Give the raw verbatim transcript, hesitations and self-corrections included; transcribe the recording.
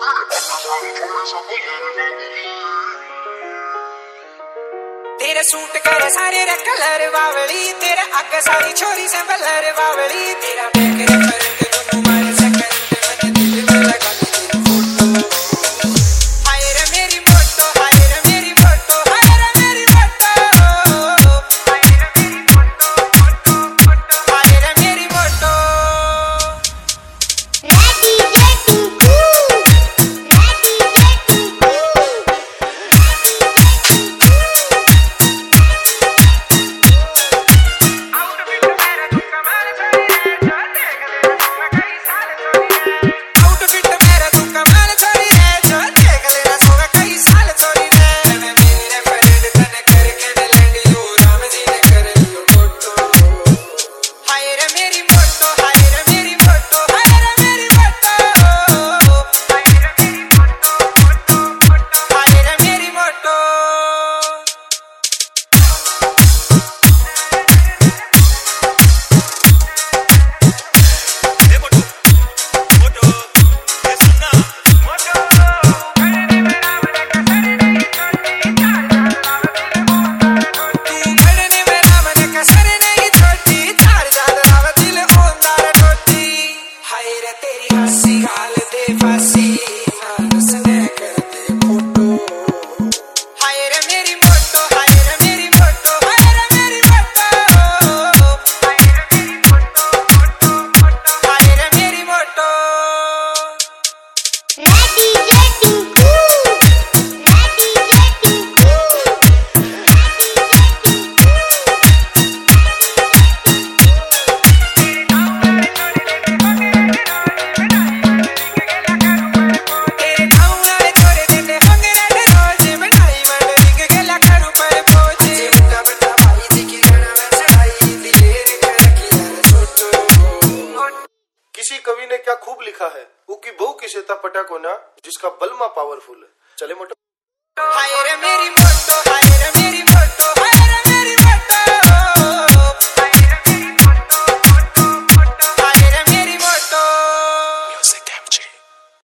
तेरे सूट करे सारे रे कलर बावली, तेरे अग सारी छोरी से बलर बावली, तेरा बैग रे फर्क दोनों मारे सकंड मन दिल में लगा तेरी फोटो। हाय रे मेरी मोटो, हाय रे मेरी मोटो, हाय रे मेरी मोटो, हाय रे मेरी मोटो, मोटो मोटो, हाय रे मेरी मोटो। Ready, getting cool. Ready, getting cool. किसी कवि ने क्या खूब लिखा है, उकी बहु की सेता पटा को ना, जिसका बलमा पावरफुल है। चले मोटो। हाय रे मेरी मोटो, हाय